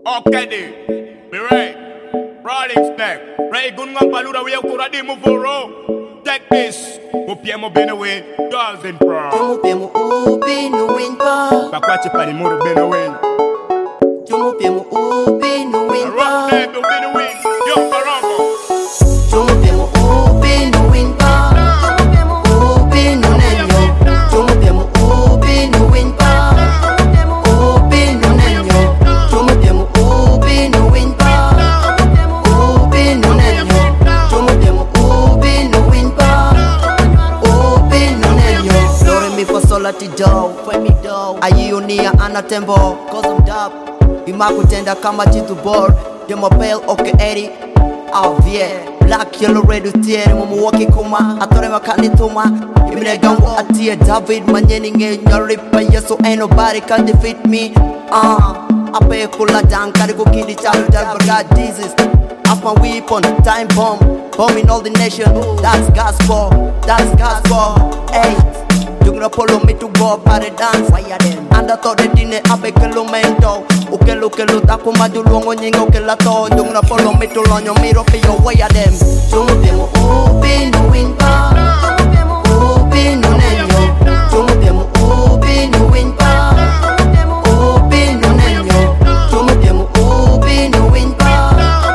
Okay, be right. Rolling snack. Ray Gungan Palura, we are Kuradimu for take this. Upiemo been away, girls in pro. Upiemo ubinu winpa. Bakwachi Palimuru been away. Upiemo ubinu winpa. Rock there, do been away. Yo, Parango. Upiemo ubinu winpa. Ubinu nenyo. Upiemo ubinu winpa. Ubinu nenyo. Upiemo ubinu winpa. Ubinu nenyo. Upiemo ubinu winpa. Ubinu nenyo. Dore mi fa sol ati do, fwe mi do. Ayionia anatembo, cause I'm dub. Imakutenda kama chitu bor. Demo pale oke eri. Avie black yellow red utiere mumu waki kuma atore makani tuma imine gangu atie David manyeni nge nyoripa yeso ain't nobody can defeat me ape kula dankari kukidi chalu dar got disease off my weapon time bomb bombing all the nation that's gospel hey Jungna polo me to go party dance fire them anda to de dine ape kelo mento ukelo takuma dulongo nyingo kela to Jungna polo me to lonyo miro pe yo way them Jungna ubinu winpa ubinu nenyo Jungna ubinu winpa ubinu nenyo Jungna ubinu winpa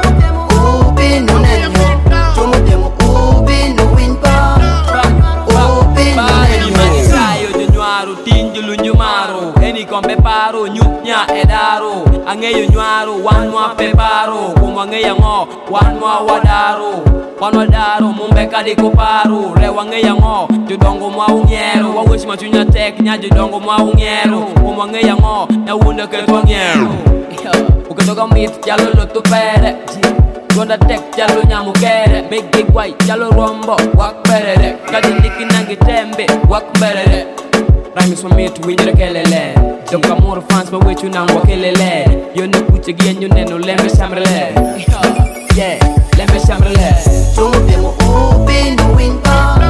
ubinu nenyo Jungna ubinu winpa ubinu nenyo Tinjulu nyumaro, eni kombe paro, nyupnya edaro. Angeyo nyuaro, wanwa peparo. Kumwangeya ngo, wanwa wadaro. Wanwa daro, mumbeka di kuparo. Rewangeya ngo, judongo mwa ungero. Wawish machunya tek, nya judongo mwa ungero. Kumwangeya ngo, na wunda ketwa ngero. Uketoka mit, jalo lotu pere. Gonda tek, jalo nyamukere. Big big white, jalo rombo, wak perere. Kadi liki nangi tembe, wak perere. Rhyme is for me to win your kelele. Don't come more fans, but wait you now, kelele. You know, put again, you know, let me shamrele. Yeah, let me shamrele. Jungna ubinu winpa.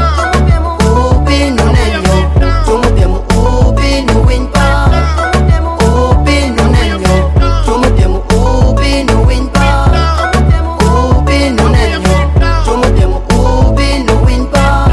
Ubinu nenyo. Jungna ubinu winpa. Ubinu nenyo. Jungna ubinu winpa. Ubinu nenyo. Jungna ubinu winpa.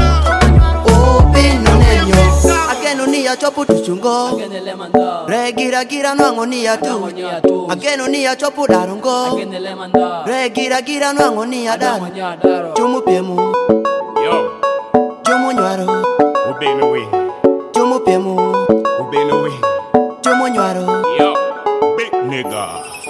Ubinu nenyo. Ageno niya chopu tuchungo. Regira nwango niya tu. Ageno niya chopu darungo. Regira nwango niya daru. Jumu piemu. Yo, Jumu nywaro. Ubin away. Jumu piemu. Ubin away. Jumu nywaro. Yo, big nigga.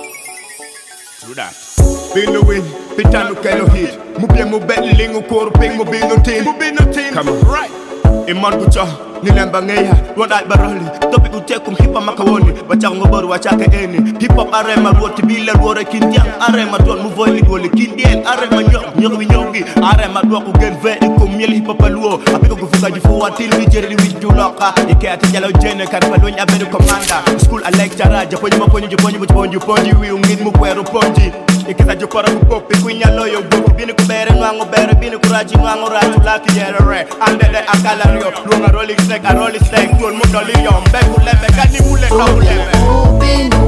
Do that. Been away. Pitanu kelo hit. Mupiemu betlingu koro pingu binu tin. Come on. Right. Iman kucha. Nilemba ngeya, wadai barali Topi utekum hipa makawoni Wachango boru wachake eni Hip hop arema ruoti bila ruore kindian Arema duan muvoili duole kindien Arema nyogi nyogi Arema dua kugen vedi kumieli hip hop aluo Apiko kufuka jifuwa tili jeri wijuloka Ike ati jalo jene karipalonyi abedu komanda School a lecturer Japonyi Japonyi Wiungin mukwero ponji Ikisa jukora kupopi Kwinya loyo goku Bini kubere nwango bere Bini kuraji nwango rachu laki yerere Andede akalario Lunga rolling snake, a rolling snake, tuol mundoli yom Beku lebe, kani mule ka ulebe Ubinu